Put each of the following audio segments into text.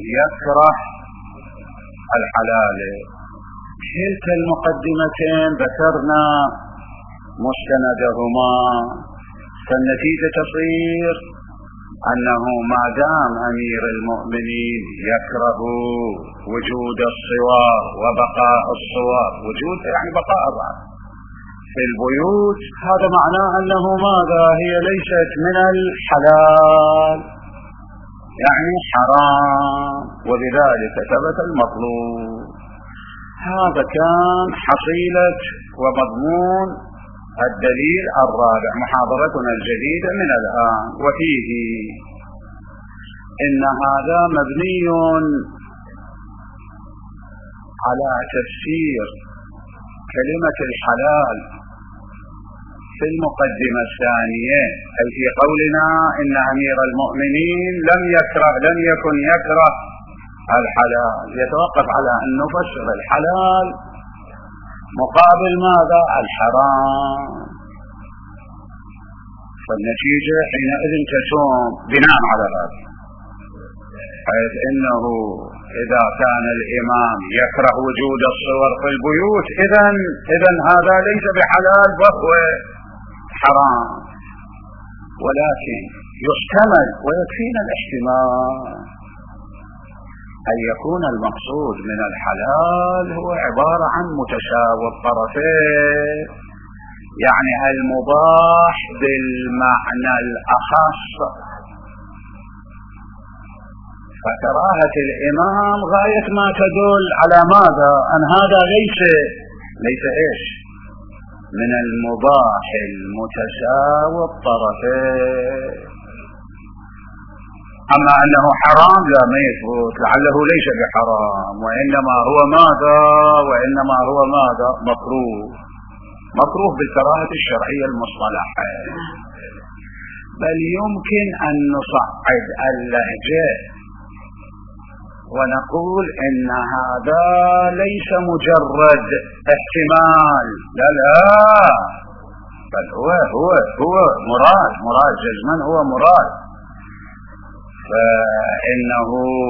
يكره الحلال. كلتا المقدمتين ذكرنا مستندهما، فالنتيجة تصير أنه ما دام أمير المؤمنين يكره وجود الصور وبقاء الصور، وجود يعني بقاء في البيوت، هذا معناه أنه ماذا؟ هي ليست من الحلال، يعني حرام، وبذلك ثبت المطلوب. هذا كان حصيلة ومضمون الدليل الرابع، محاضرتنا الجديدة من الآن. وفيه إن هذا مبني على تفسير كلمة الحلال في المقدمة الثانية، أي في قولنا إن أمير المؤمنين لم يكن يكره الحلال، يتوقف على أن نفسر الحلال مقابل ماذا؟ الحرام. فالنتيجة حينئذ تكون بناء على هذا، حيث إنه إذا كان الإمام يكره وجود الصور في البيوت إذن هذا ليس بحلال وهو حرام، ولكن يحتمل ويكفينا الاحتمال أن يكون المقصود من الحلال هو عبارة عن متساوي الطرفين، يعني المباح بالمعنى الأخص. فكراهة الإمام غاية ما تدل على ماذا؟ أن هذا ليس إيش؟ من المباح المتساوي الطرفين. أما أنه حرام لا، ما يثبت، لعله ليس بحرام، وإنما هو ماذا؟ مكروه بالكراهة الشرعية المصطلحة. بل يمكن أن نصعد اللهجة ونقول إن هذا ليس مجرد احتمال، لا، بل هو مراد جزما، هو مراد. فإنه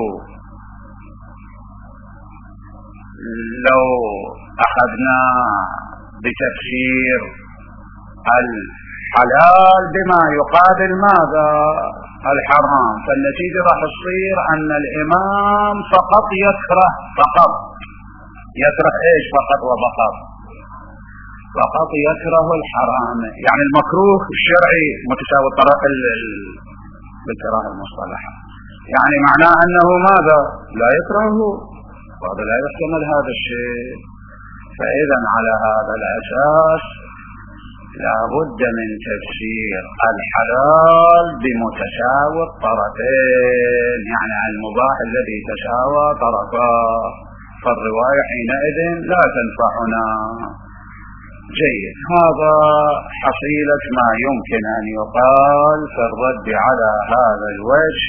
لو أخذنا بتفسير الحلال بما يقابل ماذا؟ الحرام، فالنتيجة راح تصير أن الإمام فقط يكره إيش؟ فقط يكره الحرام، يعني المكروه الشرعي متساوي الطرف بالكراهة المصطلحة، يعني معناه أنه ماذا؟ لا يكرهه، وهذا لا يحتمل هذا الشيء. فإذا على هذا الأساس لا بد من تفسير الحلال بمتساوي الطرفين، يعني المباح الذي تساوى طرفاه، فالرواية حينئذ لا تنفعنا. جيد، هذا حصيلة ما يمكن أن يقال في الرد على هذا الوجه.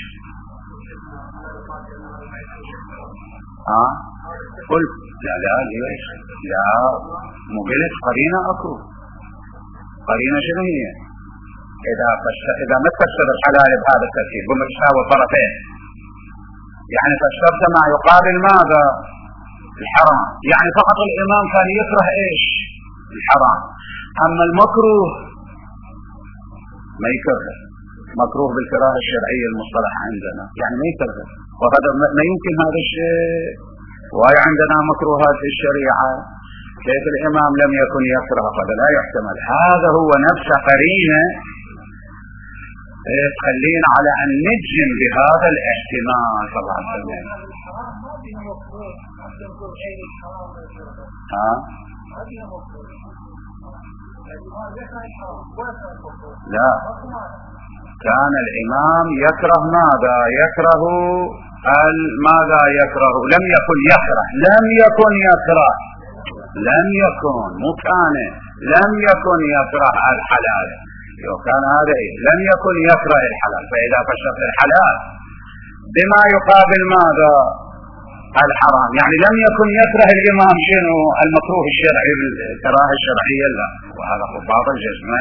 قلت لا مقلت قرينة أكو قرينة شنو هي؟ إذا ما تفسر الحلال بهذا الترتيب بمتساوي الطرفين، يعني فسرت ما يقابل ماذا؟ الحرام، يعني فقط الإمام كان يكره إيش؟ الحرام. أما المكروه ما يكره، مكروه بالكراهة الشرعية المصطلحة عندنا، يعني ما يكره، وهذا ما يمكن هذا الشيء. وهي عندنا مكروهات في الشريعة، كيف الإمام لم يكن يكره؟ هذا لا يحتمل. هذا هو نفس قرينة تخلينا على أن نجزم بهذا الاحتمال. طبعا لا، كان الإمام يكره ماذا؟ يكره ماذا يكره؟ لم يكن يكره الحلال. لو كان هذا لم يكن يكره الحلال، فإذا فسرت الحلال بما يقابل ماذا؟ الحرام، يعني لم يكن يكره الإمام شنو؟ المكروه الشرعي بالكراهة الشرعية، لا، وهذا خطاب الجزمة.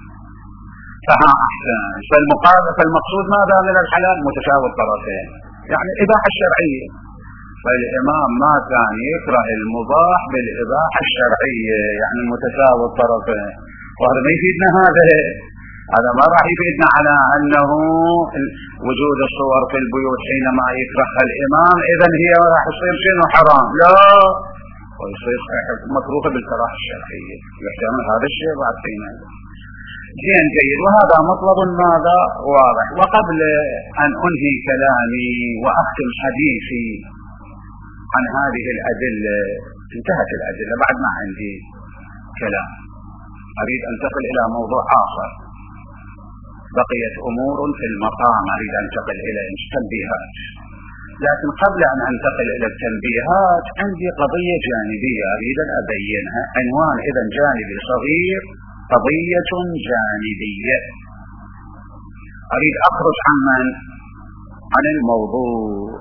فها أحسن. فالمقصود ماذا من الحلال؟ متساوي الطرفين. يعني الإباحة الشرعية. فالإمام ما كان يكره المباح بالإباحة الشرعية، يعني المتساوي الطرفين. وهذا ما يفيدنا، هذا ما راح يفيدنا على أنه وجود الصور في البيوت حينما يكرهها الإمام إذن هي راح تصير شنو حرام، لا، ويصير مكروه بالكراهة الشرعية، يحتمل هذا الشيء بعد فينا. زين جيد، وهذا مطلب ماذا واضح. وقبل أن أنهي كلامي وأختم حديثي عن هذه الأدلة، انتهت الأدلة بعد ما عندي كلام، أريد أن أنتقل إلى موضوع آخر. بقيت أمور في المقام أريد أن أنتقل إلى تنبيهات، لكن قبل أن أنتقل إلى التنبيهات عندي قضية جانبية أريد أن أبينها. عنوان إذن جانبي صغير، قضية جانبية. أريد أخرج عن الموضوع.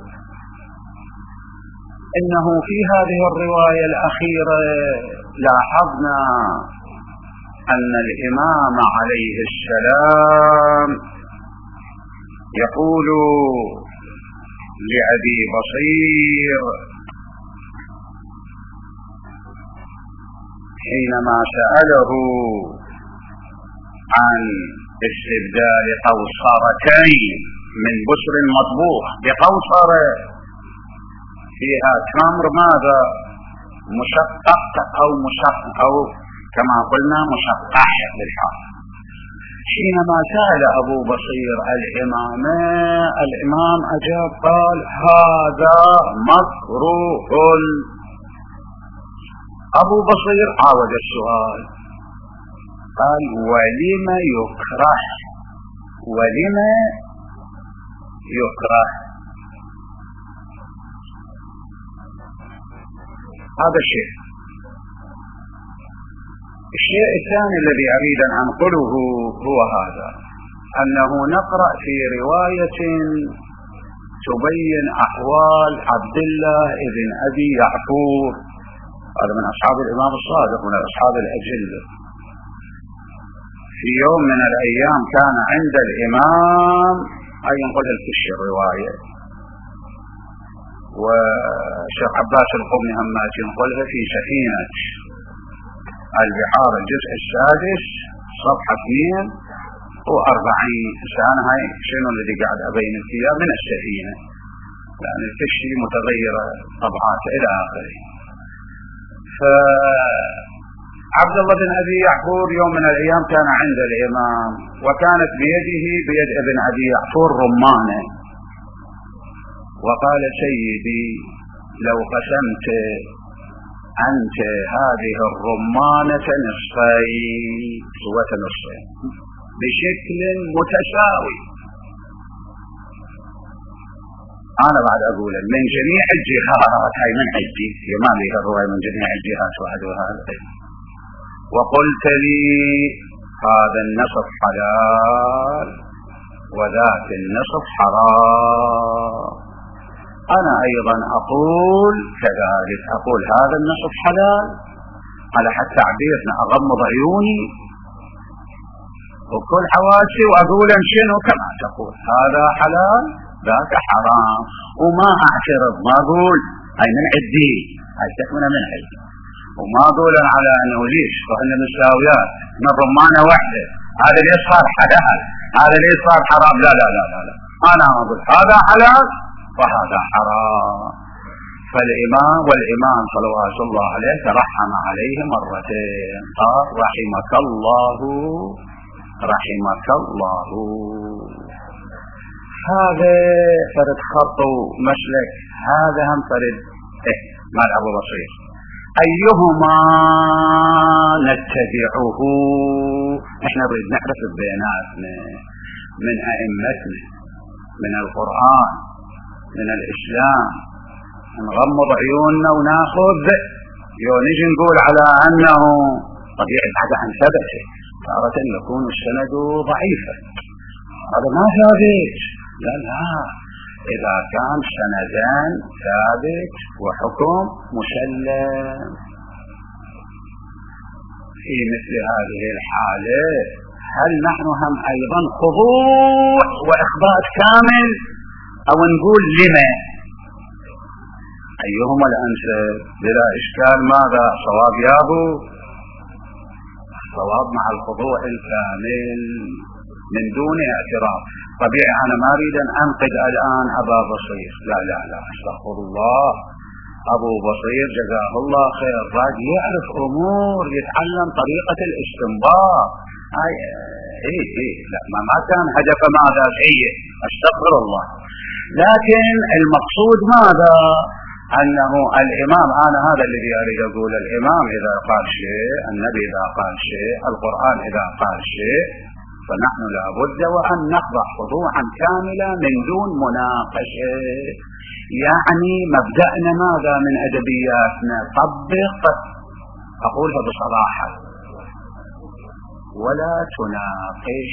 إنه في هذه الرواية الأخيرة لاحظنا أن الإمام عليه السلام يقول لأبي بصير حينما سأله عن استبدال قوصرتين من بسر مطبوخ بقوصرة فيها تمر ماذا مشقق أو كما قلنا مشقح بالحق. حينما سأل أبو بصير الإمام أجاب قال هذا مكروه. أبو بصير عاود السؤال قال ولم يكره. هذا الشيء الثاني الذي أريد أن أنقله هو هذا، أنه نقرأ في رواية تبين أحوال عبد الله ابن أبي يعفور، هذا من أصحاب الإمام الصادق من أصحاب الأجلة. في يوم من الأيام كان عند الإمام أي ينقل الكش الرواية، والشيخ عباس القرني همات ينقلها في سفينة البحار الجزء السادس صفحة 42. أنا هاي شنو الذي قاعد أبين فيها من السفينة، يعني الكشي متغيرة طبعات إلى آخره. فعبد الله بن أبي يعفور يوم من الأيام كان عند الإمام، وكانت بيد ابن أبي يعفور رمانة، وقال سيدي لو قسمت أنت هذه الرمانة نصفين بشكل متساوي، أنا بعد أقول من جميع الجهات، هاي من عندي ما لي الرواية من جميع الجهات واحد وهذا، وقلت لي هذا النصف حلال وذاك النصف حرام، أنا أيضا أقول كذلك، أقول هذا النصف حلال على حد تعبيرنا، أغمض عيوني وكل حواسي وأقول شنو كما تقول، هذا حلال ذاك حرام، وما أعترض، ما أقول هاي من عدي، هاي تكمنة من عدي، وما أقول على أنه ليش وإحنا مساويات من رمانة واحدة، هذا ليش صار حلال هذا ليش صار حرام، لا لا لا لا, لا. أنا أقول هذا حلال وهذا حرام. والإمام صلوات الله عليه ترحم عليه مرتين، قال رحمك الله. هذا فرد خط ومسلك، هذا هم فرد مع أبو بصير، أيهما نتبعه؟ احنا نريد نعرف بيناتنا من أئمتنا من القرآن من الإسلام، نغمض عيوننا وناخذ نجي نقول على أنه طبيعي بعد عن ثبته، تارة يكون السند ضعيفا، هذا ما ثابت، لا إذا كان سندان ثابت وحكم مسلم. في مثل هذه الحالة هل نحن هم أيضا خضوع وإخبات كامل أو نقول لما، أيهما الأنسب؟ بلا إشكال ماذا صواب يابو؟ الصواب مع الخضوع الكامل من دون اعتراض. طبيعي أنا ما أريد أن أنقد الآن أبا بصير، لا لا لا أستغفر الله، أبو بصير جزاه الله خير راجل يعرف أمور، يتعلم طريقة الاستنباط. لا ما كان هدف ماذا سيء، أستغفر الله. لكن المقصود ماذا؟ أنه الإمام، أنا هذا الذي أريد أقول، الإمام إذا قال شيء، النبي إذا قال شيء، القرآن إذا قال شيء، فنحن لابد وأن نخضع خضوعا كاملا من دون مناقشة. يعني مبدأنا ماذا من أدبياتنا؟ طبق، أقولها بصراحة، ولا تناقش.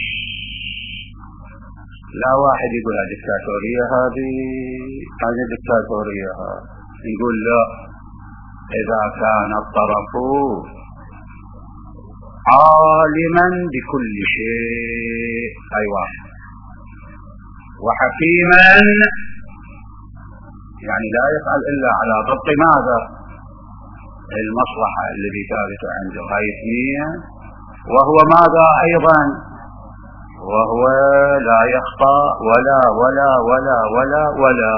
لا واحد يقول هذه دكتاتورية، هذه دكتاتورية، يقول لا، إذا كان الطرف عالما بكل شيء، أي واحد، وحكيما، يعني لا يفعل إلا على ضبط ماذا؟ المصلحة الذي ثابتة عنده، هاي اثنين. وهو ماذا أيضا؟ وهو لا يخطأ ولا ولا ولا ولا ولا.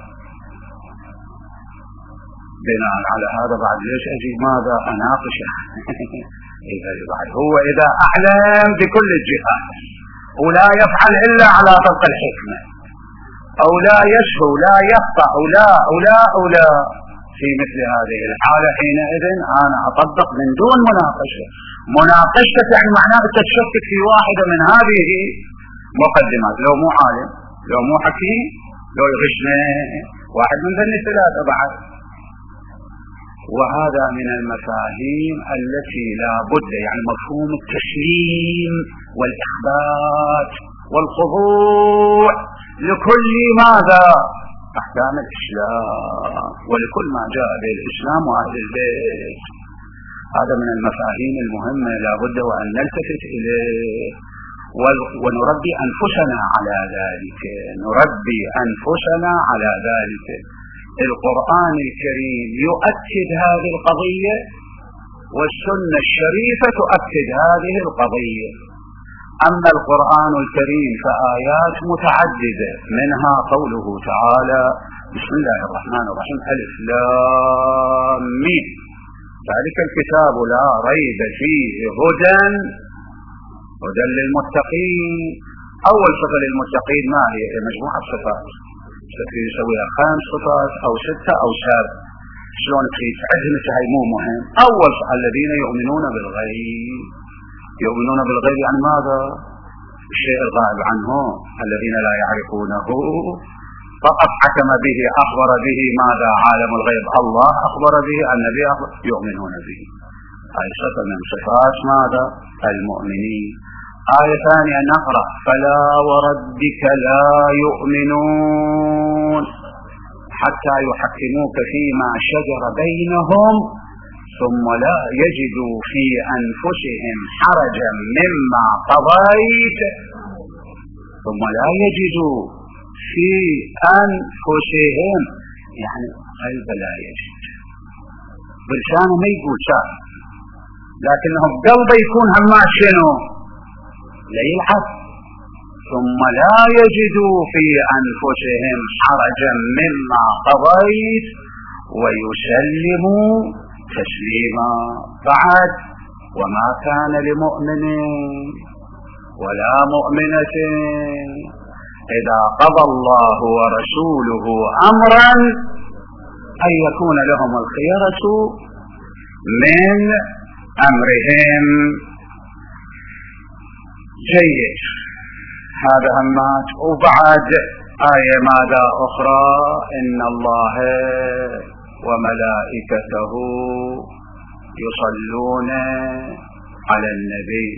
بناء على هذا بعد ليش أجي ماذا أناقشه؟ بعد هو إذا أعلم بكل الجهات ولا يفعل إلا على طبق الحكمة، أو لا يشهو، لا يخطأ، أو لا في مثل هذه الحالة، حينئذ أنا أطبق من دون مناقشة. مناقشة يعني معناه تشكك في واحدة من هذه مقدمات، لو مو عالم، لو مو حكيم، لو يغشنا، واحد من ذني ثلاثة بعد. وهذا من المفاهيم التي لا بد، يعني مفهوم التسليم والإخبات والخضوع لكل ماذا؟ أحكام الإسلام ولكل ما جاء به الإسلام وأهل البيت. هذا من المفاهيم المهمة لا بد وأن نلتفت إليه ونربي أنفسنا على ذلك، نربي أنفسنا على ذلك. القرآن الكريم يؤكد هذه القضية، والسنة الشريفة تؤكد هذه القضية. أما القرآن الكريم فآيات متعددة، منها قوله تعالى: بسم الله الرحمن الرحيم، ألف لام ميم، ذلك الكتاب لا ريب فيه هدى للمتقين. أول صفة للمتقين ما هي؟ مجموعة صفات، يسويها 5 صفات أو 6 أو 7، شلون تريد تعزمة، هاي مو مهم. أول الذين يؤمنون بالغيب. يؤمنون بالغيب يعني ماذا؟ الشيء الغائب عنه، الذين لا يعرفونه، فقط حكم به، أخبر به. ماذا؟ عالم الغيب، الله أخبر به، النبي أخبر، يؤمنون به. هاي صفة من صفات ماذا؟ المؤمنين. آية ثانية نقرأ: فلا وربك لا يؤمنون حتى يحكموك فيما شجر بينهم ثم لا يجدوا في أنفسهم حرجا مما قضيت. ثم لا يجدوا في أنفسهم، يعني قلب لا يجد، بلسانه ما يقول شاء، لكنهم قلبه يكون هماش شنو؟ لا يلعب. ثم لا يجدوا في أنفسهم حرجا مما قضيت ويسلموا تسليما. بعد: وما كان لمؤمن ولا مؤمنة إذا قضى الله ورسوله أمرا أن يكون لهم الخيرة من أمرهم. جيد، هذا همات. وبعد آية ماذا أخرى؟ إن الله وملائكته يصلون على النبي،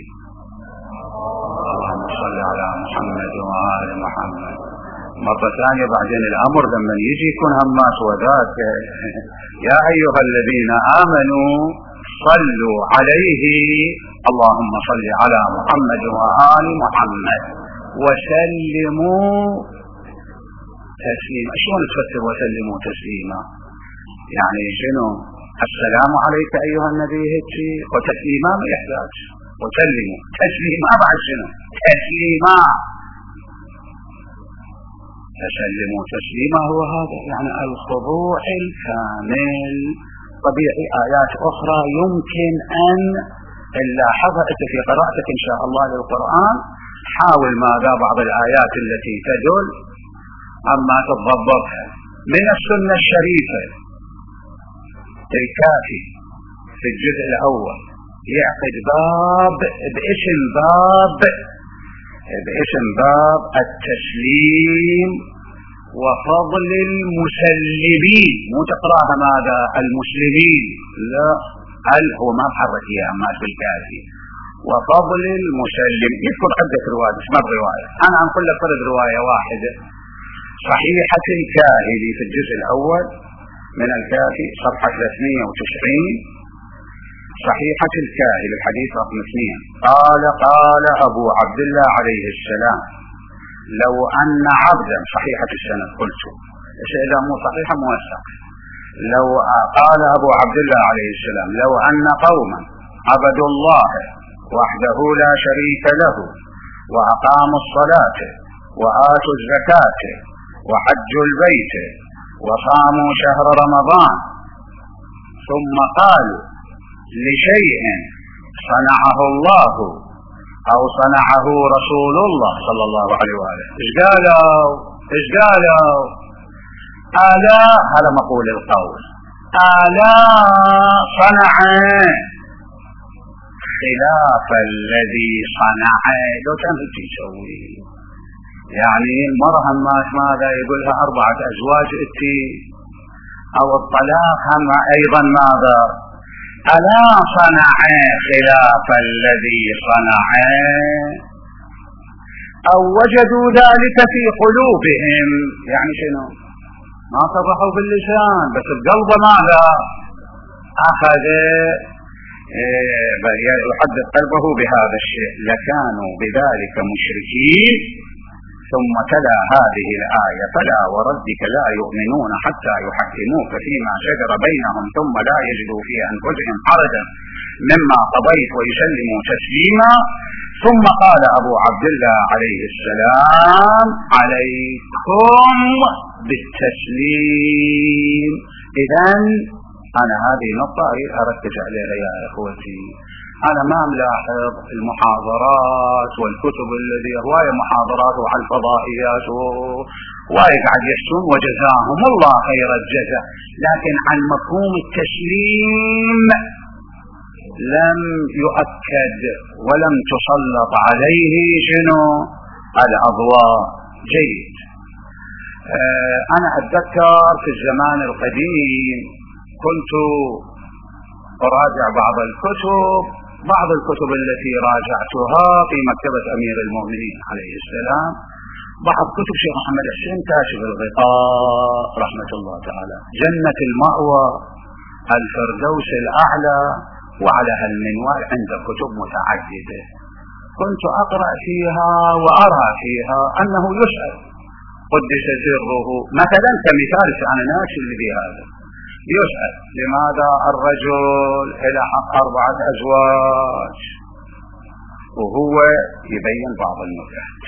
اللهم صل على محمد وآل محمد. مرة ثانية بعدين الأمر لما يجي يكون همات وذاك: يا أيها الذين آمنوا صلوا عليه، اللهم صل على محمد وآل محمد وسلموا تسليما. شلون تفسر وسلموا تسليما؟ يعني شنو؟ السلام عليك أيها النبي هيك وتسليما ما يحتاج، وسلموا تسليما بعد شنو؟ تسليما، تسلموا تسليما هو هذا يعني الخضوع الكامل. طبيعي آيات أخرى يمكن أن نلاحظها أنت في قراءتك إن شاء الله للقرآن، حاول ماذا بعض الآيات التي تدل أما تضبطها من السنة الشريفة. الكافي في الجزء الأول يعقد باب باسم باب التسليم وفضل المسلمين، مو تقراها ماذا المسلمين، لا هو ما محرك اياها ما في الكافي. وفضل المسلم يذكر عدة روايات، اسمها الرواية أنا أنقل لك فرد رواية واحدة. صحيحة الكاهلي في الجزء الأول من الكافي صفحة 390، صحيحة الكاهلي الحديث رقم 2 قال أبو عبد الله عليه السلام لو أن عبدا، صحيحة السند قلت إذا مو صحيحة موثق، لو قال أبو عبد الله عليه السلام لو أن قوما عبدوا الله وحده لا شريك له وأقاموا الصلاة وآتوا الزكاة وحجوا البيت وصاموا شهر رمضان ثم قالوا لشيء صنعه الله أو صنعه رسول الله صلى الله عليه وآله إيش قالوا ألا، هذا مقول القول، ألا صنع خلاف الذي صنع. لو كان تسوي يعني المرأة ماذا يقولها 4 أزواج اتي، أو الطلاق هم أيضا ماذا، ألا صنع خلاف الذي صنع، أو وجدوا ذلك في قلوبهم، يعني شنو ما صرحوا باللسان بس القلب ماذا أخذ يحدث قلبه بهذا الشيء لكانوا بذلك مشركين. ثم تلا هذه الآية فلا وربك لا يؤمنون حتى يحكموك فيما شجر بينهم ثم لا يجدوا في أنفسهم حرجا مما قضيت ويسلموا تسليما. ثم قال أبو عبد الله عليه السلام عليكم بالتسليم. إذن أنا هذه النقطة أركز عليها يا أخوتي. أنا ما ملاحظ المحاضرات والكتب الذي هواية محاضرات وعلى الفضائيات وهواية قاعد يحسون وجزاهم الله خير الجزاء، لكن عن مفهوم التسليم لم يؤكد ولم تسلط عليه شنو الأضواء. جيد. أنا أتذكر في الزمان القديم كنت أراجع بعض الكتب التي راجعتها في مكتبة أمير المؤمنين عليه السلام، بعض كتب شيخ محمد حسين كاشف الغطاء رحمة الله تعالى، جنة المأوى، الفردوس الأعلى، وعلى هالمنوال عند كتب متعددة. كنت أقرأ فيها وأرى فيها أنه يسأل قدس سره مثلا كمثال أنا ناشر بهذا، يسأل لماذا الرجل إلى حق 4 أزواج وهو يبين بعض النكات،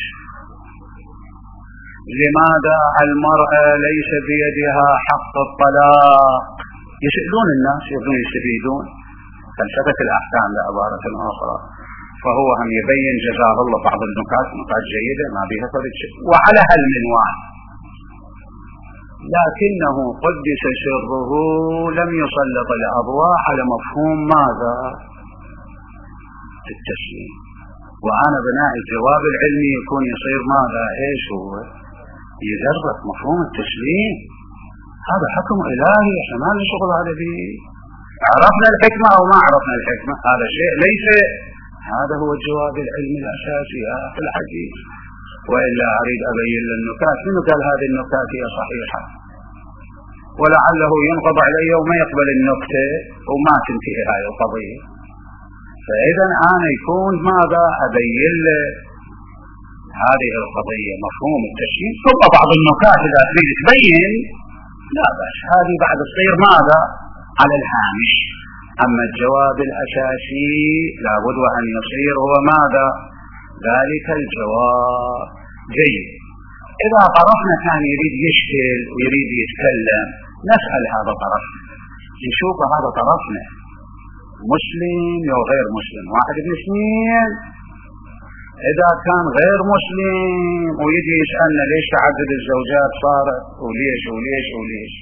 لماذا المرأة ليس بيدها حق الطلاق، يسألون الناس يبون يستفيدون فلسفة الأحكام بعبارة أخرى. فهو هم يبين جزاه الله بعض النكات نكات جيدة ما بها فرق شيء وعلى هالمنوال، لكنه قدس سره لم يسلط الأضواء على مفهوم ماذا التسليم. وأنا بناء الجواب العلمي يكون يصير ماذا ايش هو يجرب مفهوم التسليم، هذا حكم إلهي احنا ما لنا شغل هذا به، عرفنا الحكمة أو ما عرفنا الحكمة هذا شيء ليس هذا هو الجواب العلمي الأساسي في الحديث. وإلا أريد أبين للنكات منو قال هذه النكات هي صحيحة، ولعله ينقض علي وما يقبل النكتة وما تنتهي هذه القضية. فإذا أنا يكون ماذا أبين له هذه القضية مفهوم التشييد ثم بعض النكات إذا تريد تبين لا بأس، هذه بعد تصير ماذا على الهامش. أما الجواب الأساسي لابد أن يصير هو ماذا ذلك الجواب. جيد، إذا طرفنا كان يريد يشكل ويريد يتكلم نسأل هذا طرفنا، نشوف هذا طرفنا مسلم أو غير مسلم، واحد من اثنين. إذا كان غير مسلم ويجي يسألنا ليش تعدد الزوجات صارت وليش وليش وليش،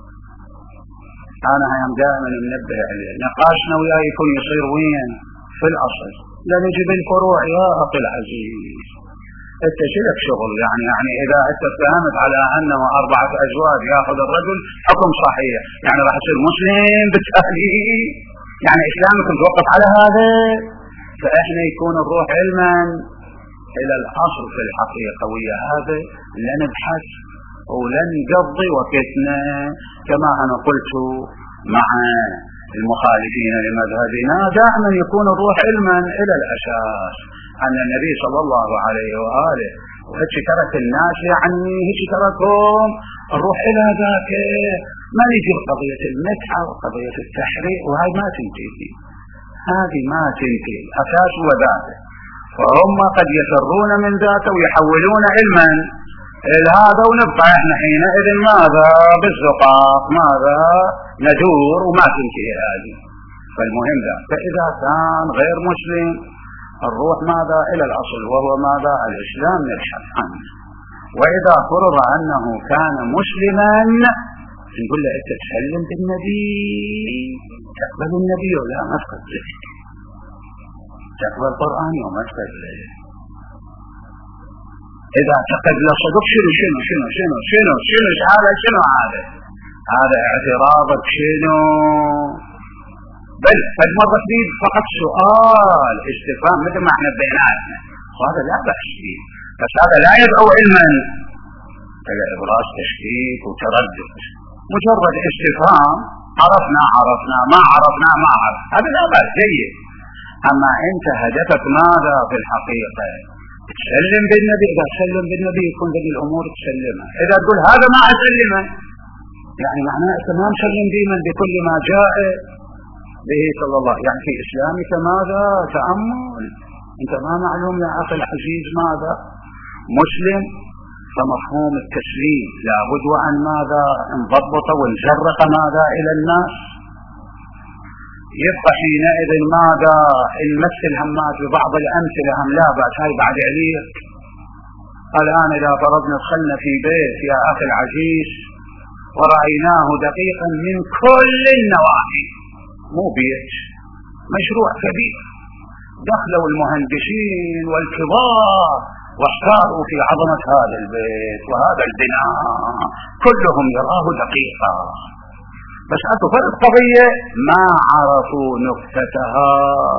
أنا هيام دائما منبه عليه نقاشنا وياه يكون يصير وين في الأصل، لا نجيب الفروع يا أخي العزيز. أنت شلك شغل يعني إذا أنت اتهمت على أنه 4 أزواج يأخذ الرجل حكم صحيح، يعني راح يصير مسلم بالتالي، يعني إسلامك متوقف على هذا. فإحنا يكون الروح علما إلى الأصل في الحقيقة، ويا هذا لا نبحث ولن نقضي وقتنا كما أنا قلت مع المخالفين لمذهبنا. دائما يكون الروح علما إلى الأساس، أن النبي صلى الله عليه وآله وهيك ترك الناس، يعني هيك تركهم الروح إلى ذاك. ما نجي قضية المتعة وقضية التحريق وهي ما تنتهي، هذه ما تنتهي، أساس وذاته. فهم قد يفرون من ذاته ويحولون علما إلى هذا، ونبقى احنا حينئذ ماذا بالزقاق ماذا ندور وما تنتهي هذه. فالمهم ذا، فإذا كان غير مسلم الروح ماذا إلى الأصل وهو ماذا الإسلام نبحث عنه. وإذا فرض أنه كان مسلما نقول له أنت تسلم بالنبي، تقبل النبي ولا ما تقبل، تقبل القرآن وما تقبل. إذا اعتقد لا صدق شنو شنو شنو شنو شنو شنو هذا شنو هذا اعتراضك شنو. بل قد مرة فيه فقط سؤال استفهام مثل ما احنا بيناتنا، وهذا لا بأس فيه، بس هذا لا يدعو علما إلى إبراز تشكيك وتردد. مجرد استفهام عرفنا ما عرفنا هذا لا بأس جيد. أما أنت هدفك ماذا في الحقيقة؟ تسلم بالنبي، إذا تسلم بالنبي يكون ذي الأمور تسلمها. إذا تقول هذا ما أسلمه يعني معناه أنت ما مسلم ديما بكل ما جاء به صلى الله، يعني في إسلامك ماذا تأمل. أنت ما معلوم يا أخي العزيز ماذا مسلم، فمفهوم التسليم لابد وأن ماذا نضبط ونجرق ماذا إلى الناس. يبقى حينئذ ماذا نمثل همات ببعض الأمثلة هم لا بأس، هاي بعد عليك. الآن إذا فرضنا دخلنا في بيت يا أخي العزيز ورأيناه دقيقا من كل النواحي، مو بيت مشروع كبير، دخلوا المهندسين والكبار واحتاروا في عظمة هذا البيت وهذا البناء، كلهم يراه دقيقا، بس أتوا فرق قضية ما عرفوا نكتتها.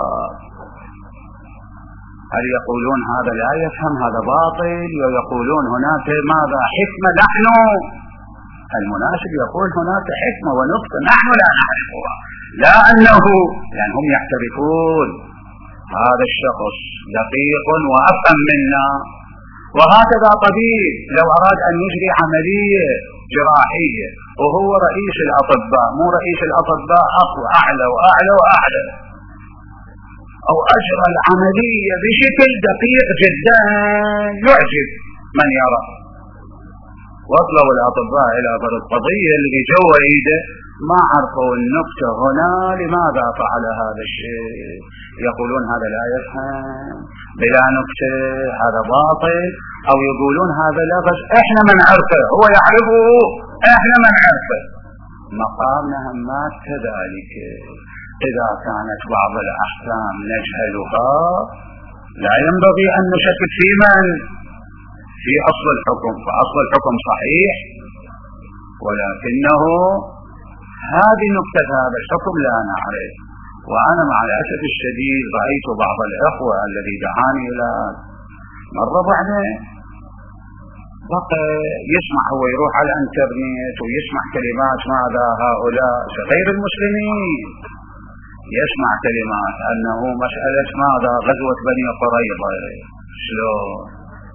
هل يقولون هذا لا يفهم هذا باطل، ويقولون هناك ماذا حكمة؟ نحن المناسب يقول هناك حكمة ونكتة نحن لا نعرفها، لا أنه يعني هم يعترفون هذا الشخص دقيق وأفهم منا. وهكذا طبيب لو أراد أن يجري عملية جراحية وهو رئيس الأطباء، مو رئيس الأطباء أقوى أعلى وأعلى وأعلى، أو أجرى العملية بشكل دقيق جدا يعجب من يرى. وصلوا الأطباء إلى القضية اللي جوا إيده ما عرفوا النكتة هنا لماذا فعل هذا الشيء، يقولون هذا لا يفهم بلا نكتة هذا باطل، أو يقولون هذا لا بس إحنا من عرفه هو يعرفه إحنا من عرفه. مقامنا همات كذلك، إذا كانت بعض الأحكام نجهلها لا ينبغي أن نشكك في من في أصل الحكم، فأصل الحكم صحيح، ولكنه هذه نكتة هذا الحكم لا نعرف. وأنا مع الأسف الشديد رأيت بعض الأخوة الذي دعاني إلى مرة بعدين بقى يسمع هو يروح على الانترنت ويسمع كلمات ماذا هؤلاء غير المسلمين، يسمع كلمات أنه مسألة ماذا غزوة بني قريظة، شلون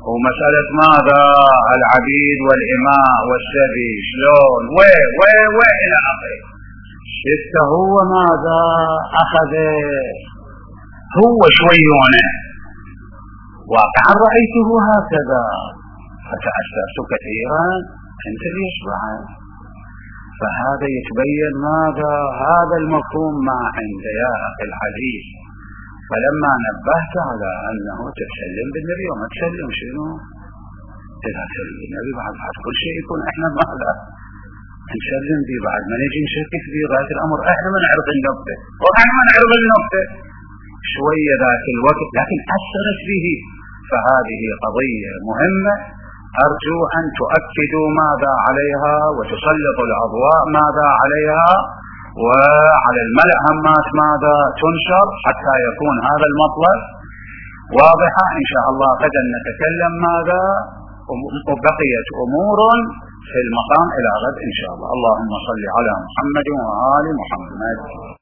ومسألة ماذا العبيد والإماء والسبي شلون إلى آخره. شفت هو ماذا أخذ هو شويونه، واقعا رأيته هكذا فتأثرت كثيرا أنت ليصبح. فهذا يتبين ماذا هذا المفهوم ما عند يا أخي العزيز. فلما نبهت على أنه تسلم بالنبي وما تسلم شنو؟ إذا تسلم بالنبي بعد كل شيء يكون إحنا ماذا نسلم به، بعد ما نجي نشكك به غاية الأمر إحنا ما نعرض النقطة وإحنا ما نعرض النقطة شوية ذاك الوقت، لكن أثرت به. فهذه قضية مهمة، أرجو أن تؤكدوا ماذا عليها وتسلطوا الأضواء ماذا عليها، وعلى الملأ همات ماذا تنشر حتى يكون هذا المطلب واضحة. إن شاء الله غدا نتكلم ماذا وبقيت أمور في المقام إلى غد إن شاء الله. اللهم صل على محمد وآل محمد.